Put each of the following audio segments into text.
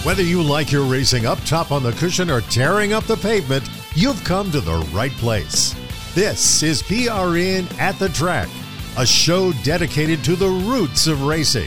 Whether you like your racing up top on the cushion or tearing up the pavement, you've come to the right place. This is PRN at the Track, a show dedicated to the roots of racing.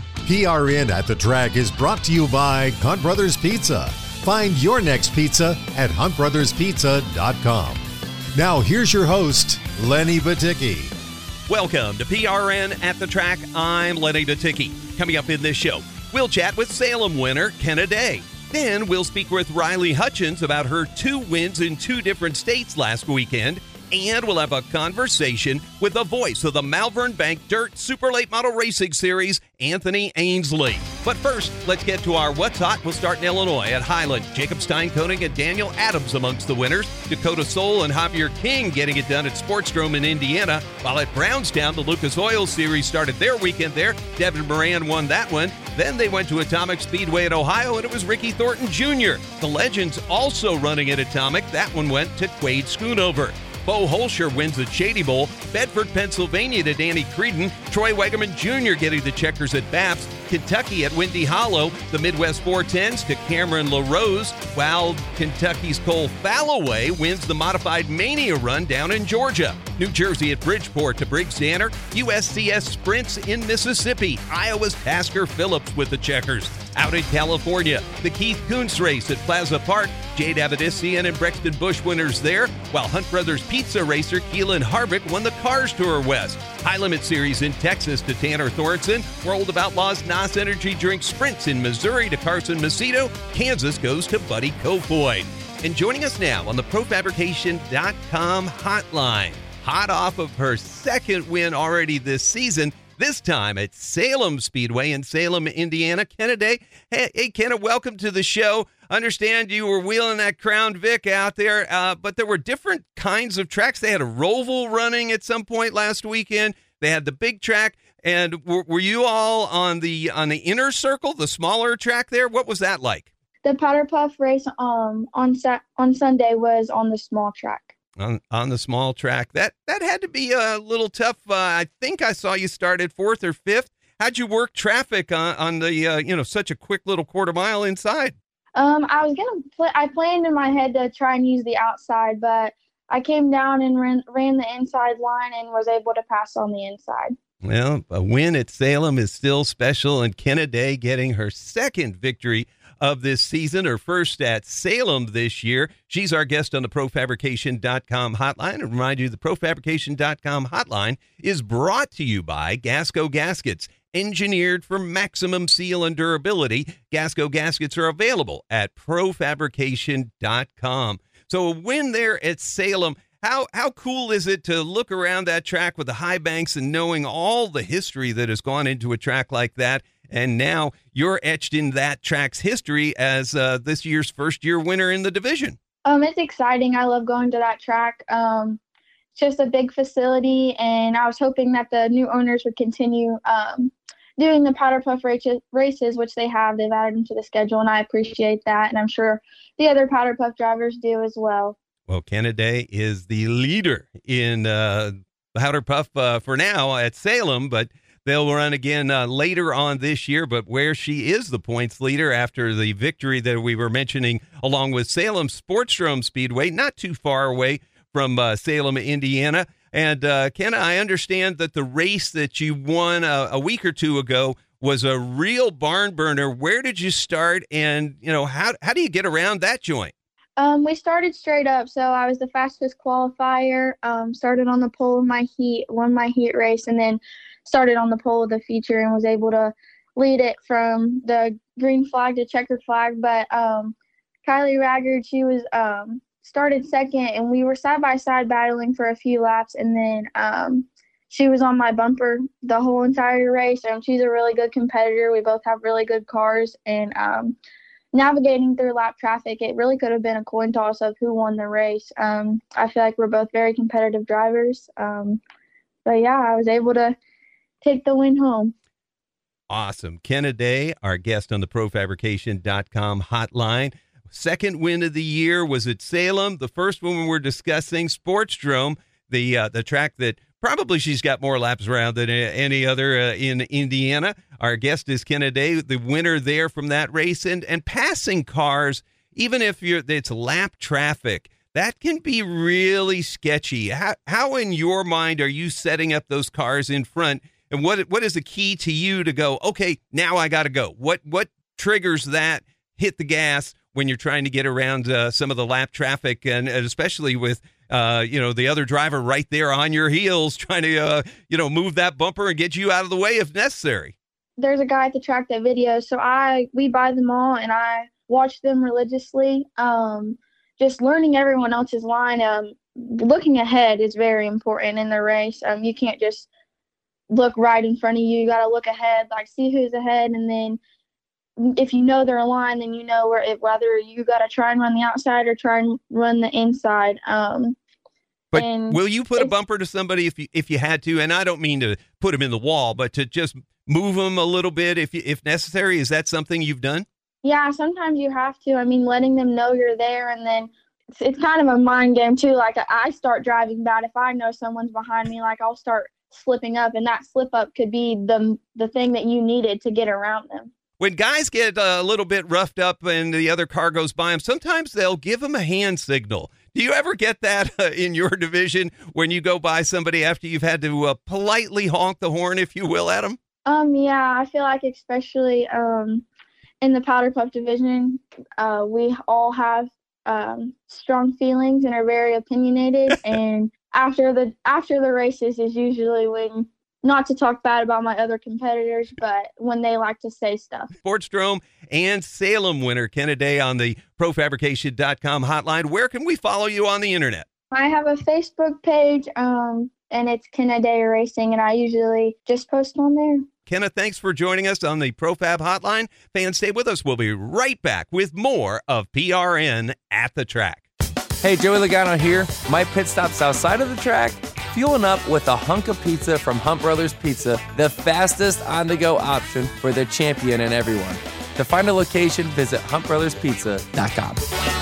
PRN at the Track is brought to you by Hunt Brothers Pizza. Find your next pizza at huntbrotherspizza.com. Now here's your host, Lenny Batycki. Welcome to PRN at the Track. I'm Lenny Batycki. Coming up in this show, we'll chat with Salem winner Kenna Day. Then we'll speak with Riley Hutchins about her 2 wins in 2 different states last weekend. And we'll have a conversation with the voice of the Malvern Bank Dirt Super Late Model Racing Series, Anthony Ainsley. But first, let's get to our What's Hot. We'll start in Illinois at Highland. Jacob Stein-Koenig and Daniel Adams amongst the winners. Dakota Soul and Javier King getting it done at Sportsdrome in Indiana. While at Brownstown, the Lucas Oil Series started their weekend there. Devin Moran won that one. Then they went to Atomic Speedway in Ohio, and it was Ricky Thornton Jr. The Legends also running at Atomic. That one went to Quade Schoonover. Bo Holscher wins at Shady Bowl. Bedford, Pennsylvania to Danny Creedon. Troy Wegerman Jr. getting the checkers at Baps. Kentucky at Windy Hollow. The Midwest 410s to Cameron LaRose, while Kentucky's Cole Falloway wins the Modified Mania Run down in Georgia. New Jersey at Bridgeport to Briggs Danner. USCS Sprints in Mississippi. Iowa's Tasker Phillips with the checkers. Out in California, the Keith Kunz race at Plaza Park. Jade Avedisian and Brexton Busch winners there, while Hunt Brothers Pizza racer Keelan Harvick won the Cars Tour West. High Limit Series in Texas to Tanner Thornton. World of Outlaws NOS Energy Drink Sprints in Missouri to Carson Macedo. Kansas goes to Buddy Kofoid. And joining us now on the ProFabrication.com hotline, hot off of her 2nd win already this season, this time at Salem Speedway in Salem, Indiana. Kenna Day. Hey, Kenna, welcome to the show. Understand you were wheeling that Crown Vic out there, but there were different kinds of tracks. They had a Roval running at some point last weekend. They had the big track. And were you all on the inner circle, the smaller track there? What was that like? The Powder Puff race on Sunday was on the small track. On the small track. That had to be a little tough. I think I saw you start at 4th or 5th. How'd you work traffic on the such a quick little quarter mile inside? I planned in my head to try and use the outside, but I came down and ran the inside line and was able to pass on the inside. Well, a win at Salem is still special, and Kenna Day getting her 2nd victory of this season, her first at Salem this year. She's our guest on the ProFabrication.com hotline. And remind you, the ProFabrication.com hotline is brought to you by Gasco Gaskets. Engineered for maximum seal and durability, Gasco Gaskets are available at ProFabrication.com. So a win there at Salem. How cool is it to look around that track with the high banks and knowing all the history that has gone into a track like that? And now you're etched in that track's history as this year's first-year winner in the division. It's exciting. I love going to that track. It's just a big facility, and I was hoping that the new owners would continue doing the Powder Puff races, which they have. They've added them to the schedule, and I appreciate that, and I'm sure the other Powder Puff drivers do as well. Well, Kenna Day is the leader in Powder Puff for now at Salem, but they'll run again later on this year. But where she is the points leader after the victory that we were mentioning along with Salem Sportsdrome Speedway, not too far away from Salem, Indiana. And Kenna, I understand that the race that you won a week or 2 ago was a real barn burner. Where did you start, and how do you get around that joint? We started straight up, so I was the fastest qualifier. Started on the pole of my heat, won my heat race, and then started on the pole of the feature and was able to lead it from the green flag to checkered flag. But Kylie Raggard, she was started 2nd, and we were side by side battling for a few laps, and then she was on my bumper the whole entire race. She's a really good competitor. We both have really good cars, and navigating through lap traffic, it really could have been a coin toss of who won the race. I feel like we're both very competitive drivers. But yeah, I was able to take the win home. Awesome. Kenna Day, our guest on the ProFabrication.com hotline. 2nd win of the year was at Salem. The first one we were discussing, Sportsdrome, the track that Probably she's got more laps around than any other in Indiana. Our guest is Kenna Day, the winner there from that race. And passing cars, even if it's lap traffic, that can be really sketchy. How in your mind are you setting up those cars in front? And what is the key to you to go, okay, now I got to go? What triggers that hit the gas when you're trying to get around some of the lap traffic, and especially with the other driver right there on your heels trying to move that bumper and get you out of the way if necessary? There's a guy at the track that videos, so we buy them all and I watch them religiously. Just learning everyone else's line. Looking ahead is very important in the race. You can't just look right in front of you. You got to look ahead, like see who's ahead, and then if you know their line, then you know whether you got to try and run the outside or try and run the inside. But will you put a bumper to somebody if you had to? And I don't mean to put them in the wall, but to just move them a little bit if necessary. Is that something you've done? Yeah, sometimes you have to. I mean, letting them know you're there, and then it's kind of a mind game too. Like I start driving bad if I know someone's behind me. Like I'll start slipping up, and that slip up could be the thing that you needed to get around them. When guys get a little bit roughed up and the other car goes by them, sometimes they'll give them a hand signal. Do you ever get that in your division when you go by somebody after you've had to politely honk the horn, if you will, at them? Yeah, I feel like especially in the powder puff division, we all have strong feelings and are very opinionated. And after the races is usually when, not to talk bad about my other competitors, but when they like to say stuff. Sportsdrome and Salem winner Kenna Day on the ProFabrication.com hotline. Where can we follow you on the internet? I have a Facebook page, and it's Kenna Day Racing, and I usually just post on there. Kenna, thanks for joining us on the ProFab Hotline. Fans, stay with us. We'll be right back with more of PRN at the track. Hey, Joey Logano here. My pit stop's outside of the track, fueling up with a hunk of pizza from Hunt Brothers Pizza, the fastest on-the-go option for the champion and everyone. To find a location, visit huntbrotherspizza.com.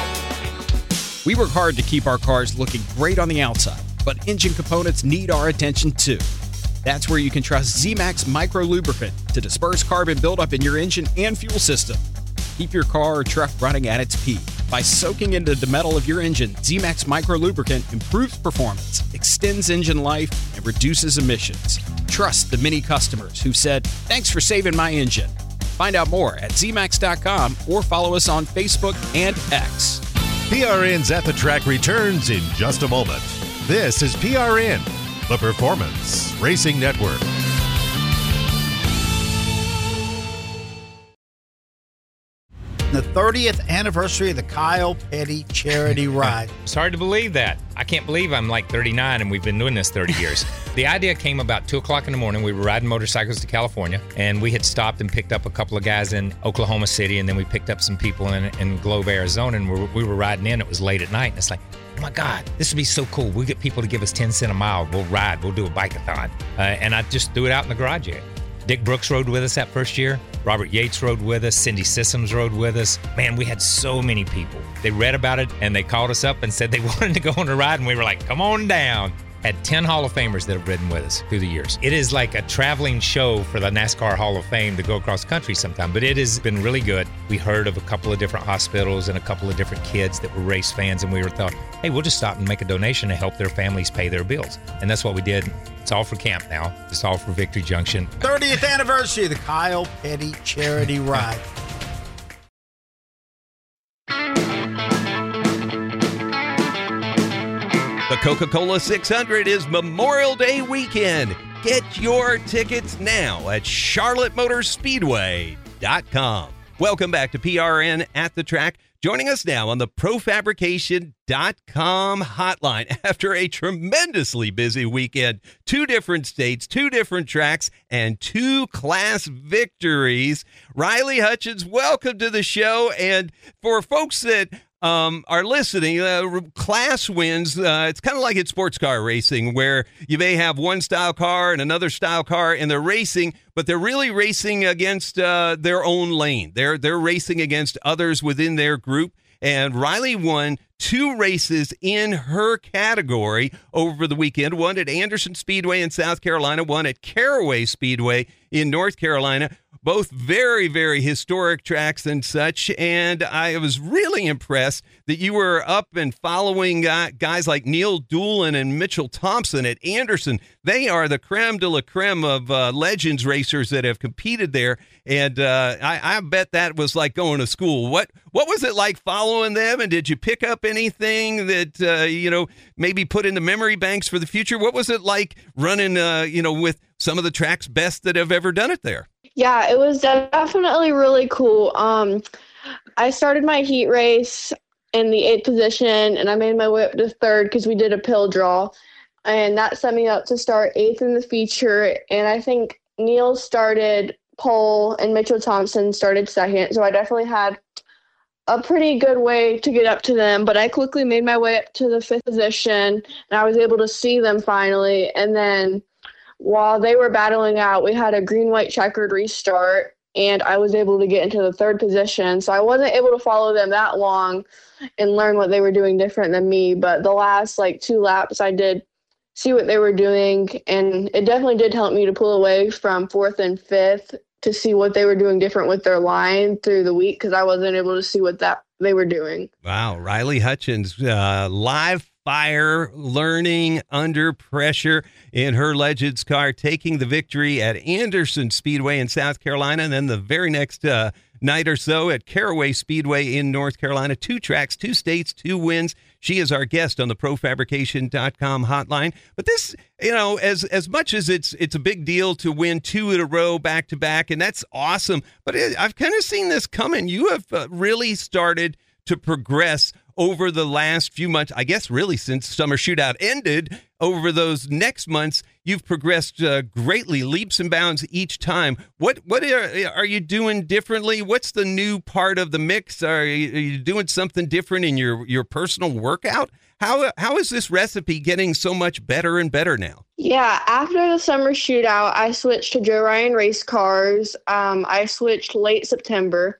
We work hard to keep our cars looking great on the outside, but engine components need our attention too. That's where you can trust Z-Max Micro Lubricant to disperse carbon buildup in your engine and fuel system. Keep your car or truck running at its peak. By soaking into the metal of your engine, Z-Max Micro Lubricant improves performance, extends engine life, and reduces emissions. Trust the many customers who've said, "Thanks for saving my engine." Find out more at zmax.com or follow us on Facebook and X. PRN's At the Track returns in just a moment. This is PRN, the Performance Racing Network. The 30th anniversary of the Kyle Petty Charity Ride. It's hard to believe that. I can't believe I'm like 39 and we've been doing this 30 years. The idea came about 2 o'clock in the morning. We were riding motorcycles to California, and we had stopped and picked up a couple of guys in Oklahoma City, and then we picked up some people in Globe, Arizona, and we were riding in. It was late at night, and it's like, oh my God, this would be so cool. We'll get people to give us 10 cents a mile. We'll ride. We'll do a bike-a-thon. And I just threw it out in the garage area. Dick Brooks rode with us that first year. Robert Yates rode with us. Cindy Sissoms rode with us. Man, we had so many people. They read about it, and they called us up and said they wanted to go on a ride, and we were like, come on down. Had 10 Hall of Famers that have ridden with us through the years. It is like a traveling show for the NASCAR Hall of Fame to go across country sometime, but it has been really good. We heard of a couple of different hospitals and a couple of different kids that were race fans, and we thought, hey, we'll just stop and make a donation to help their families pay their bills. And that's what we did. It's all for camp now. It's all for Victory Junction. 30th anniversary of the Kyle Petty Charity Ride. The Coca-Cola 600 is Memorial Day weekend. Get your tickets now at charlottemotorspeedway.com. Welcome back to PRN at the Track. Joining us now on the ProFabrication.com hotline after a tremendously busy weekend. 2 different states, 2 different tracks, and 2 class victories. Riley Hutchins, welcome to the show. And for folks that are listening, class wins, it's kind of like in sports car racing where you may have one style car and another style car and they're racing, but they're really racing against their own lane. They're racing against others within their group. And Riley won 2 races in her category over the weekend. One at Anderson Speedway in South Carolina, one at Caraway Speedway in North Carolina. Both very, very historic tracks and such. And I was really impressed that you were up and following guys like Neil Doolin and Mitchell Thompson at Anderson. They are the creme de la creme of legends racers that have competed there. And I bet that was like going to school. What was it like following them? And did you pick up anything that, maybe put in the memory banks for the future? What was it like running, with some of the track's best that have ever done it there? Yeah, it was definitely really cool. I started my heat race in the 8th position, and I made my way up to 3rd because we did a pill draw, and that set me up to start 8th in the feature. And I think Neil started pole and Mitchell Thompson started 2nd, so I definitely had a pretty good way to get up to them. But I quickly made my way up to the 5th position, and I was able to see them finally. And then while they were battling out, we had a green-white checkered restart, and I was able to get into the 3rd position. So I wasn't able to follow them that long and learn what they were doing different than me. But the last 2 laps, I did see what they were doing, and it definitely did help me to pull away from 4th and 5th to see what they were doing different with their line through the week, because I wasn't able to see what they were doing. Wow, Riley Hutchins, live fire, learning under pressure in her Legends car, taking the victory at Anderson Speedway in South Carolina, and then the very next night or so at Caraway Speedway in North Carolina. 2 tracks, 2 states, 2 wins. She is our guest on the ProFabrication.com hotline. But this, as much as it's a big deal to win 2 in a row back to back, and that's awesome. But I've kind of seen this coming. You have really started to progress over the last few months, I guess really since Summer Shootout ended. Over those next months, you've progressed greatly, leaps and bounds each time. What are you doing differently? What's the new part of the mix? Are you doing something different in your personal workout? How is this recipe getting so much better and better now? Yeah, after the Summer Shootout, I switched to Joe Ryan race cars. I switched late September.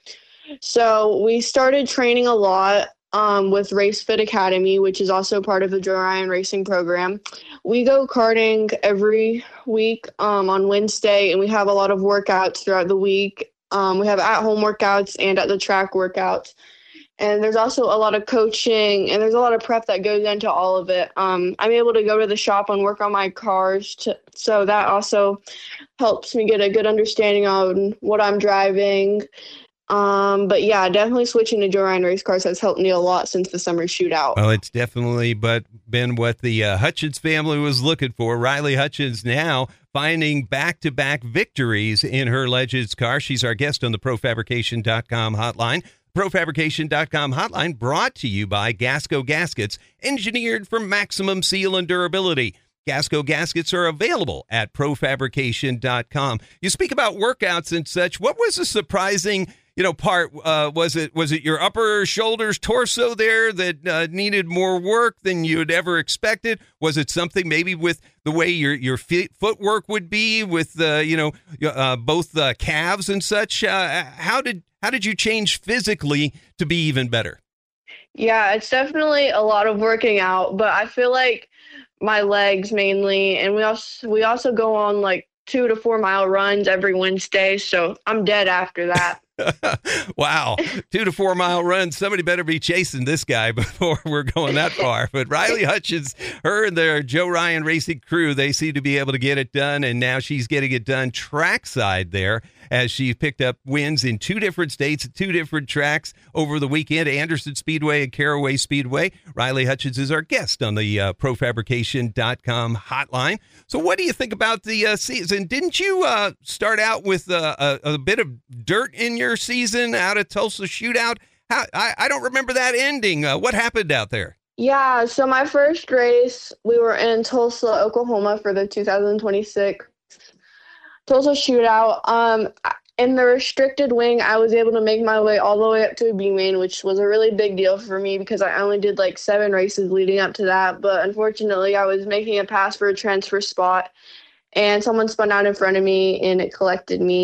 So we started training a lot with Race Fit Academy, which is also part of the Joe Ryan Racing program. We go karting every week on Wednesday, and we have a lot of workouts throughout the week. We have at-home workouts and at the track workouts. And there's also a lot of coaching, and there's a lot of prep that goes into all of it. I'm able to go to the shop and work on my cars, so that also helps me get a good understanding on what I'm driving. But yeah, definitely switching to Joe Ryan race cars has helped me a lot since the Summer Shootout. Well, it's definitely been what the Hutchins family was looking for. Riley Hutchins now finding back-to-back victories in her Legends car. She's our guest on the ProFabrication.com hotline. ProFabrication.com hotline brought to you by Gasco Gaskets, engineered for maximum seal and durability. Gasco Gaskets are available at ProFabrication.com. You speak about workouts and such. What was the surprising part? Was it your upper shoulders, torso there that needed more work than you'd ever expected? Was it something maybe with the way your footwork would be with both calves and such? How did you change physically to be even better? Yeah, it's definitely a lot of working out, but I feel like my legs mainly, and we also go on 2 to 4 mile runs every Wednesday, so I'm dead after that. Wow. 2 to 4 mile runs. Somebody better be chasing this guy before we're going that far. But Riley Hutchins, her and their Joe Ryan Racing crew, they seem to be able to get it done. And now she's getting it done trackside there as she picked up wins in 2 different states, 2 different tracks over the weekend, Anderson Speedway and Caraway Speedway. Riley Hutchins is our guest on the ProFabrication.com hotline. So what do you think about the season? Didn't you start out with a bit of dirt in your season out of Tulsa Shootout? I don't remember that ending. What happened out there? Yeah, so my first race, we were in Tulsa, Oklahoma for the 2026 Tulsa Shootout. In the restricted wing, I was able to make my way all the way up to a B main, which was a really big deal for me because I only did 7 races leading up to that. But unfortunately, I was making a pass for a transfer spot, and someone spun out in front of me, and it collected me.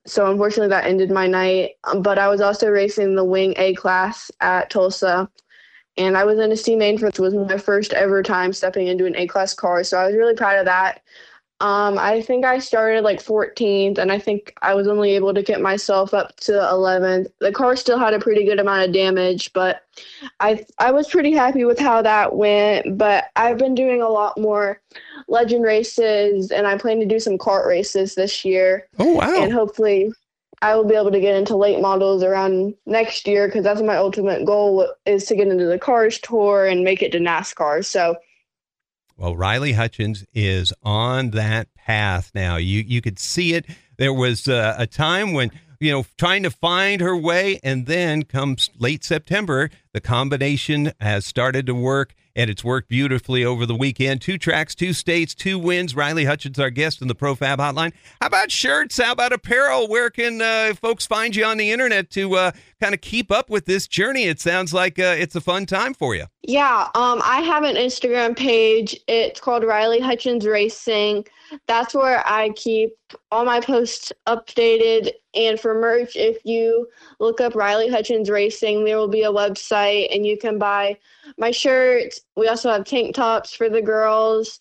So unfortunately that ended my night. But I was also racing the Wing A class at Tulsa. And I was in a C main, which was my first ever time stepping into an A class car. So I was really proud of that. I think I started like 14th, and I think I was only able to get myself up to 11th. The car still had a pretty good amount of damage, but I was pretty happy with how that went. But I've been doing a lot more legend races, and I plan to do some kart races this year. Oh, wow. And hopefully I will be able to get into late models around next year, because that's my ultimate goal, is to get into the Cars Tour and make it to NASCAR. So, well, Riley Hutchins is on that path now. You could see it. There was a time when, trying to find her way, and then comes late September, the combination has started to work, and it's worked beautifully over the weekend. 2 tracks, 2 states, 2 wins. Riley Hutchins, our guest in the ProFab Hotline. How about shirts? How about apparel? Where can folks find you on the internet to kind of keep up with this journey? It sounds like it's a fun time for you. Yeah, I have an Instagram page. It's called Riley Hutchins Racing. That's where I keep all my posts updated. And for merch, if you look up Riley Hutchins Racing, there will be a website, and you can buy my shirts. We also have tank tops for the girls,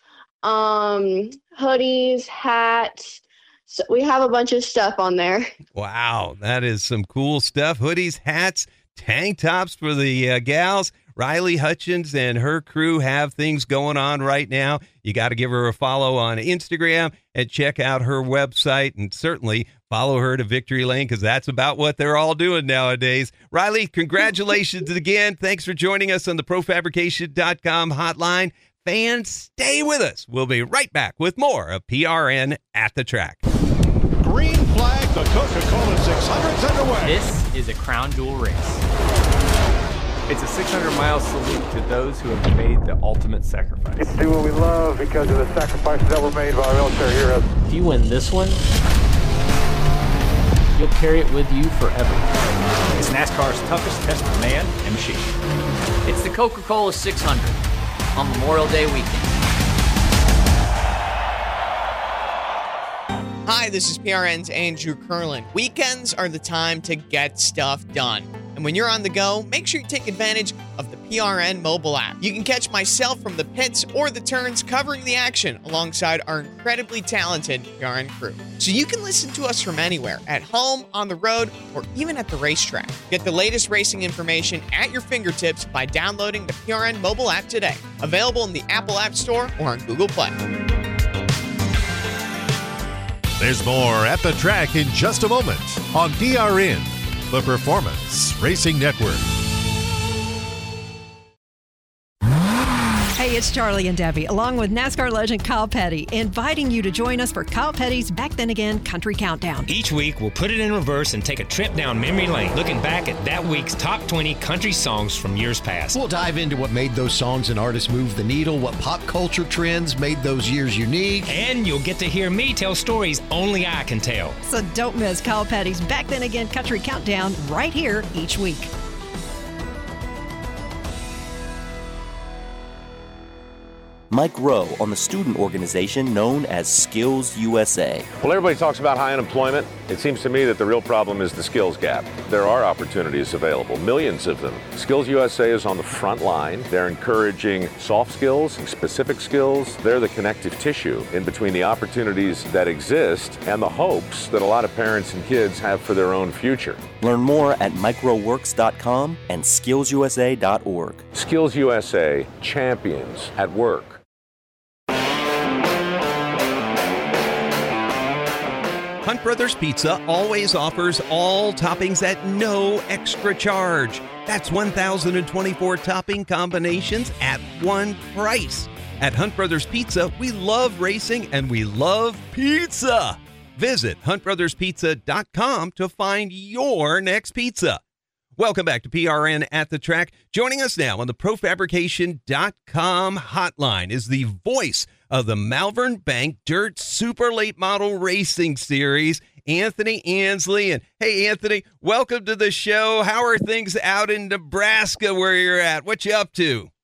hoodies, hats. So we have a bunch of stuff on there. Wow, that is some cool stuff. Hoodies, hats, tank tops for the gals. Riley Hutchins and her crew have things going on right now. You got to give her a follow on Instagram and check out her website, and certainly follow her to Victory Lane, because that's about what they're all doing nowadays. Riley, congratulations again. Thanks for joining us on the ProFabrication.com hotline. Fans, stay with us. We'll be right back with more of PRN at the Track. Green flag, the Coca-Cola 600's underway. This is a crown jewel race. It's a 600-mile salute to those who have made the ultimate sacrifice. It's do what we love because of the sacrifices that were made by our military heroes. If you win this one, you'll carry it with you forever. It's NASCAR's toughest test of man and machine. It's the Coca-Cola 600 on Memorial Day weekend. Hi, this is PRN's Andrew Curlin. Weekends are the time to get stuff done. And when you're on the go, make sure you take advantage of the PRN mobile app. You can catch myself from the pits or the turns covering the action alongside our incredibly talented PRN crew. So you can listen to us from anywhere, at home, on the road, or even at the racetrack. Get the latest racing information at your fingertips by downloading the PRN mobile app today. Available in the Apple App Store or on Google Play. There's more at the track in just a moment on PRN, the Performance Racing Network. Hey, it's Charlie and Debbie, along with NASCAR legend Kyle Petty, inviting you to join us for Kyle Petty's Back Then Again Country Countdown. Each week, we'll put it in reverse and take a trip down memory lane, looking back at that week's top 20 country songs from years past. We'll dive into what made those songs and artists move the needle, what pop culture trends made those years unique. And you'll get to hear me tell stories only I can tell. So don't miss Kyle Petty's Back Then Again Country Countdown right here each week. Mike Rowe on the student organization known as Skills USA. Well, everybody talks about high unemployment. It seems to me that the real problem is the skills gap. There are opportunities available, millions of them. Skills USA is on the front line. They're encouraging soft skills and specific skills. They're the connective tissue in between the opportunities that exist and the hopes that a lot of parents and kids have for their own future. Learn more at microworks.com and skillsusa.org. Skills USA, champions at work. Hunt Brothers Pizza always offers all toppings at no extra charge. That's 1,024 topping combinations at one price. At Hunt Brothers Pizza, we love racing and we love pizza. Visit huntbrotherspizza.com to find your next pizza. Welcome back to PRN at the Track. Joining us now on the ProFabrication.com hotline is the voice of the Malvern Bank Dirt Super Late Model Racing Series, Anthony Ansley. And hey, Anthony, welcome to the show. How are things out in Nebraska where you're at? What you up to?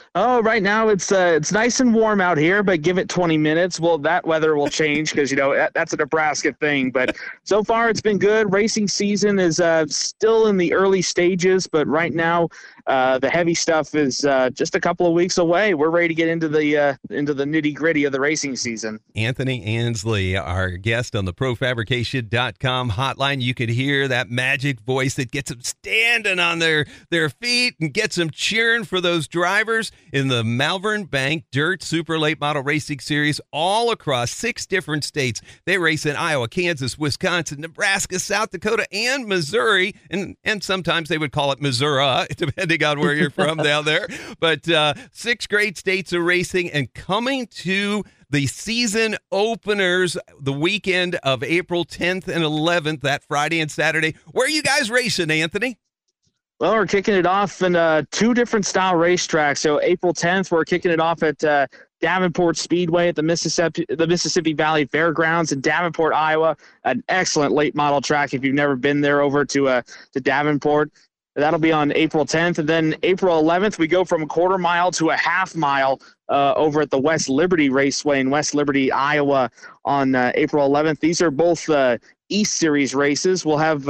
Oh, right now it's nice and warm out here, but give it 20 minutes. Well, that weather will change because, that's a Nebraska thing. But so far it's been good. Racing season is still in the early stages, but right now the heavy stuff is just a couple of weeks away. We're ready to get into the nitty-gritty of the racing season. Anthony Ansley, our guest on the ProFabrication.com hotline. You could hear that magic voice that gets them standing on their feet and gets them cheering for those drivers in the Malvern Bank Dirt Super Late Model Racing Series all across 6 different states. They race in Iowa, Kansas, Wisconsin, Nebraska, South Dakota, and Missouri. And sometimes they would call it Missouri, depending on where you're from down there. But 6 great states of racing, and coming to the season openers the weekend of April 10th and 11th, that Friday and Saturday. Where are you guys racing, Anthony? Well, we're kicking it off in 2 different style racetracks. So April 10th, we're kicking it off at Davenport Speedway at the Mississippi Valley Fairgrounds in Davenport, Iowa. An excellent late model track if you've never been there over to Davenport. That'll be on April 10th. And then April 11th, we go from a quarter mile to a half mile over at the West Liberty Raceway in West Liberty, Iowa on April 11th. These are both East Series races. We'll have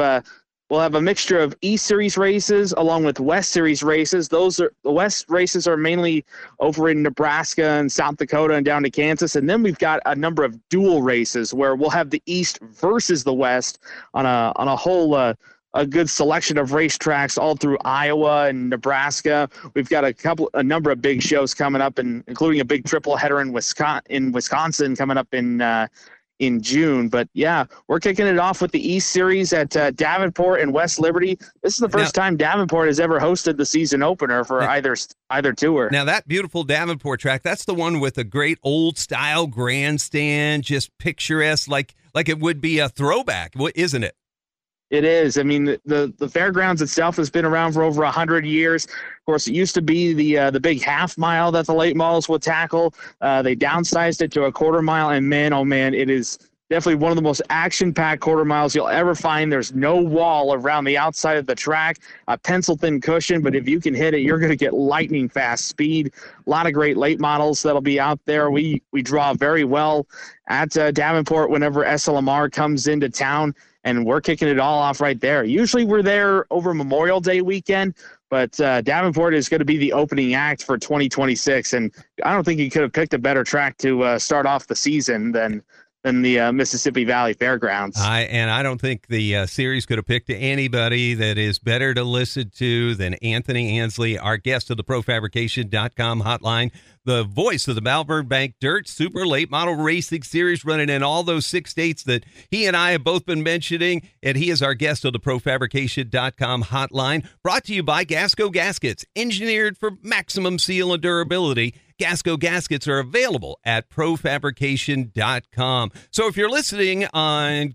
a mixture of East Series races along with West Series races. The West races are mainly over in Nebraska and South Dakota and down to Kansas. And then we've got a number of dual races where we'll have the East versus the West on a whole a good selection of racetracks all through Iowa and Nebraska. We've got a number of big shows coming up, and including a big triple header in Wisconsin coming up in June. But yeah, we're kicking it off with the East Series at Davenport and West Liberty. This is the first time Davenport has ever hosted the season opener for either tour. Now that beautiful Davenport track, that's the one with a great old style grandstand, just picturesque, like it would be a throwback, isn't it? It is. I mean, the fairgrounds itself has been around for over 100 years. Of course, it used to be the big half mile that the late models would tackle. They downsized it to a quarter mile, and man, oh man, it is definitely one of the most action-packed quarter miles you'll ever find. There's no wall around the outside of the track, a pencil-thin cushion, but if you can hit it, you're going to get lightning-fast speed. A lot of great late models that'll be out there. We draw very well at Davenport whenever SLMR comes into town, and we're kicking it all off right there. Usually we're there over Memorial Day weekend, but Davenport is going to be the opening act for 2026, and I don't think you could have picked a better track to start off the season than the Mississippi Valley Fairgrounds. I don't think the series could have picked anybody that is better to listen to than Anthony Ansley, our guest of the ProFabrication.com hotline, the voice of the Malvern Bank Dirt Super Late Model Racing Series, running in all those 6 states that he and I have both been mentioning, and he is our guest of the ProFabrication.com hotline, brought to you by Gasco Gaskets, engineered for maximum seal and durability. Gasco Gaskets are available at ProFabrication.com. So if you're listening on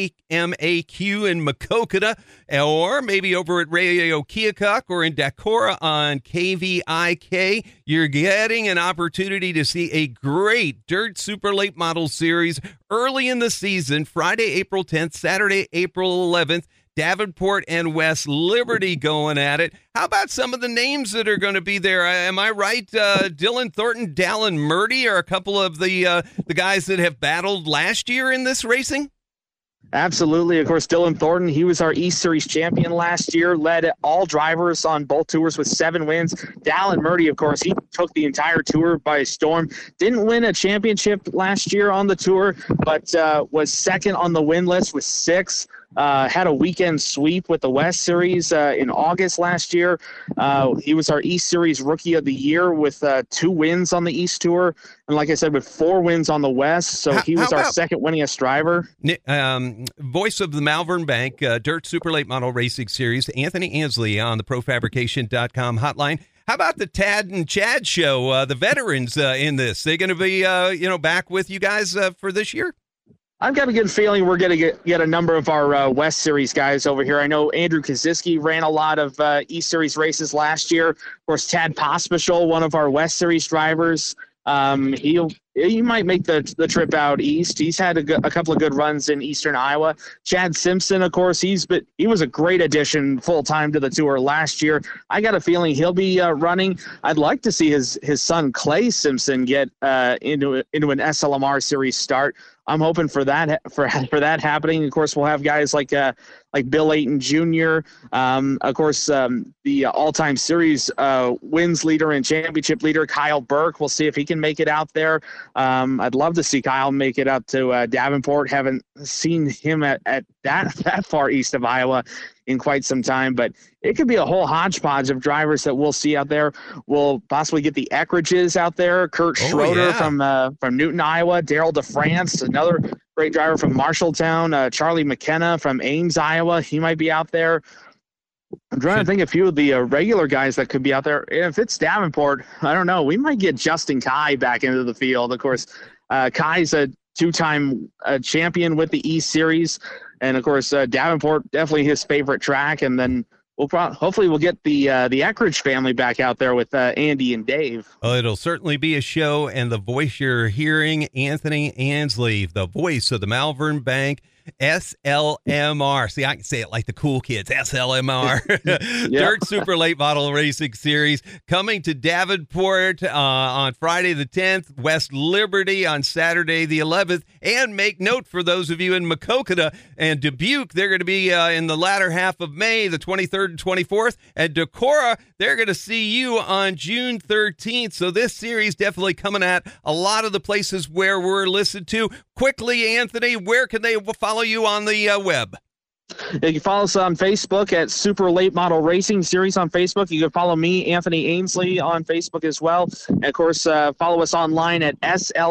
KMAQ in Maquoketa, or maybe over at Radio Keokuk or in Decorah on KVIK, you're getting an opportunity to see a great Dirt Super Late Model Series early in the season, Friday, April 10th, Saturday, April 11th. Davenport and West Liberty going at it. How about some of the names that are going to be there? Am I right? Dylan Thornton, Dallin Murdy are a couple of the guys that have battled last year in this racing? Absolutely. Of course, Dylan Thornton, he was our East Series champion last year, led all drivers on both tours with 7 wins. Dallin Murdy, of course, he took the entire tour by storm. Didn't win a championship last year on the tour, but was second on the win list with 6. Had a weekend sweep with the West Series in August last year. He was our East Series Rookie of the Year with 2 wins on the East Tour. And like I said, with 4 wins on the West. So he was our second winningest driver. Voice of the Malvern Bank Dirt Super Late Model Racing Series, Anthony Ansley on the ProFabrication.com hotline. How about the Tad and Chad show, the veterans in this? They're going to be back with you guys for this year? I've got a good feeling we're going to get a number of our West Series guys over here. I know Andrew Kaziski ran a lot of East Series races last year. Of course, Tad Pospischel, one of our West Series drivers, He might make the trip out east. He's had a couple of good runs in eastern Iowa. Chad Simpson, of course, he was a great addition full-time to the Tour last year. I got a feeling he'll be running. I'd like to see his son Clay Simpson get into an SLMR series start. I'm hoping for that happening. Of course, we'll have guys like Bill Ayton Jr. Of course, the all-time series wins leader and championship leader Kyle Burke. We'll see if he can make it out there. I'd love to see Kyle make it out to Davenport. Haven't seen him at that far east of Iowa in quite some time, but it could be a whole hodgepodge of drivers that we'll see out there. We'll possibly get the Eckridges out there, Kurt Schroeder from Newton, Iowa, Daryl DeFrance, another great driver from Marshalltown, Charlie McKenna from Ames, Iowa. He might be out there. I'm trying to think a few of the regular guys that could be out there. If it's Davenport, I don't know. We might get Justin Kai back into the field. Of course, Kai's a two-time champion with the East Series. And, of course, Davenport, definitely his favorite track. And then hopefully we'll get the Eckridge family back out there with Andy and Dave. Oh, it'll certainly be a show. And the voice you're hearing, Anthony Ansley, the voice of the Malvern Bank SLMR. See, I can say it like the cool kids. SLMR. Dirt Super Late Model Racing Series coming to Davenport on Friday the 10th, West Liberty on Saturday the 11th. And make note for those of you in Maquoketa and Dubuque, they're going to be in the latter half of May, the 23rd and 24th. At Decorah, they're going to see you on June 13th. So this series definitely coming at a lot of the places where we're listened to. Quickly, Anthony, where can they follow you on the web? You can follow us on Facebook at Super Late Model Racing Series on Facebook. You can follow me, Anthony Ainsley, on Facebook as well. And, of course, follow us online at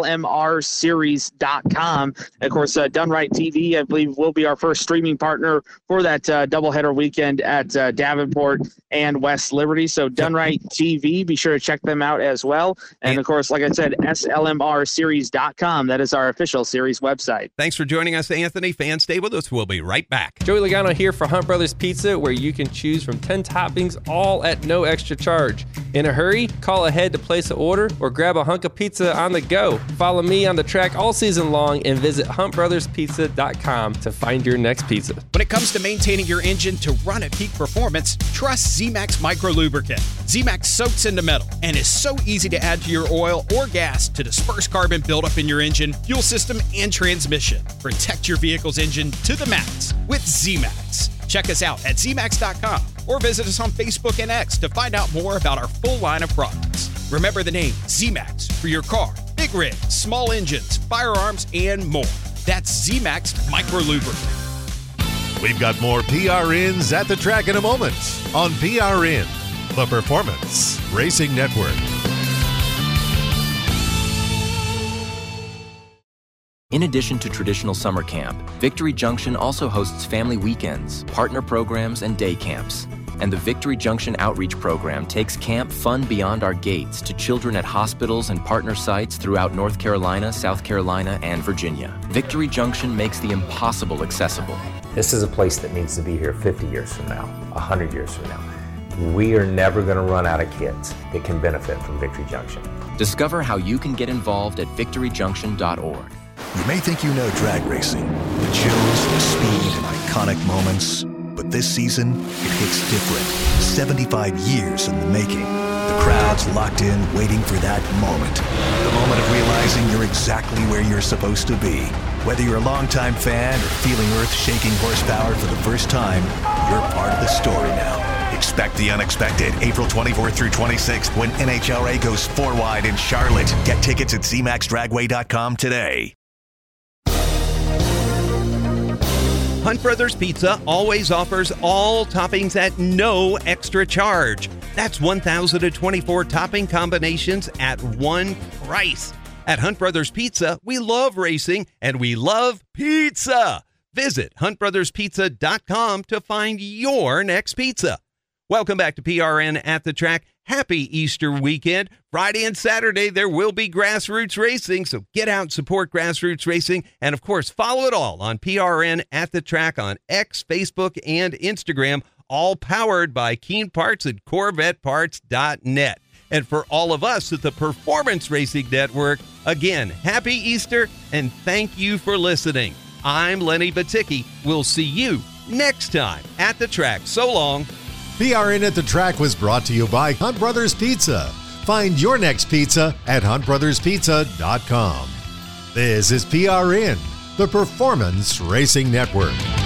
slmrseries.com. And, of course, Done Right TV, I believe, will be our first streaming partner for that doubleheader weekend at Davenport and West Liberty. So Done Right TV, be sure to check them out as well. And, of course, like I said, slmrseries.com. That is our official series website. Thanks for joining us, Anthony. Fans, stay with us. We'll be right back. Joey Logano here for Hunt Brothers Pizza, where you can choose from 10 toppings, all at no extra charge. In a hurry? Call ahead to place an order or grab a hunk of pizza on the go. Follow me on the track all season long and visit huntbrotherspizza.com to find your next pizza. When it comes to maintaining your engine to run at peak performance, trust ZMAX Micro Lubricant. ZMAX soaks into metal and is so easy to add to your oil or gas to disperse carbon buildup in your engine, fuel system, and transmission. Protect your vehicle's engine to the max with ZMAX. Check us out at ZMAX.com or visit us on Facebook and X to find out more about our full line of products. Remember the name ZMAX for your car, big rigs, small engines, firearms, and more. That's ZMAX Micro Lubricant. We've got more PRNs at the track in a moment on PRN, the Performance Racing Network. In addition to traditional summer camp, Victory Junction also hosts family weekends, partner programs, and day camps. And the Victory Junction Outreach Program takes camp fun beyond our gates to children at hospitals and partner sites throughout North Carolina, South Carolina, and Virginia. Victory Junction makes the impossible accessible. This is a place that needs to be here 50 years from now, 100 years from now. We are never going to run out of kids that can benefit from Victory Junction. Discover how you can get involved at victoryjunction.org. You may think you know drag racing, the chills, the speed, and iconic moments, but this season, it hits different. 75 years in the making. The crowd's locked in, waiting for that moment. The moment of realizing you're exactly where you're supposed to be. Whether you're a longtime fan or feeling earth-shaking horsepower for the first time, you're part of the story now. Expect the unexpected, April 24th through 26th, when NHRA goes 4 wide in Charlotte. Get tickets at ZMAXDragway.com today. Hunt Brothers Pizza always offers all toppings at no extra charge. That's 1,024 topping combinations at one price. At Hunt Brothers Pizza, we love racing and we love pizza. Visit huntbrotherspizza.com to find your next pizza. Welcome back to PRN at the Track. Happy Easter weekend. Friday and Saturday, there will be grassroots racing, so get out and support grassroots racing. And, of course, follow it all on PRN at the Track on X, Facebook, and Instagram, all powered by Keen Parts and CorvetteParts.net. And for all of us at the Performance Racing Network, again, happy Easter and thank you for listening. I'm Lenny Baticki. We'll see you next time at the track. So long. PRN at the Track was brought to you by Hunt Brothers Pizza. Find your next pizza at huntbrotherspizza.com. This is PRN, the Performance Racing Network.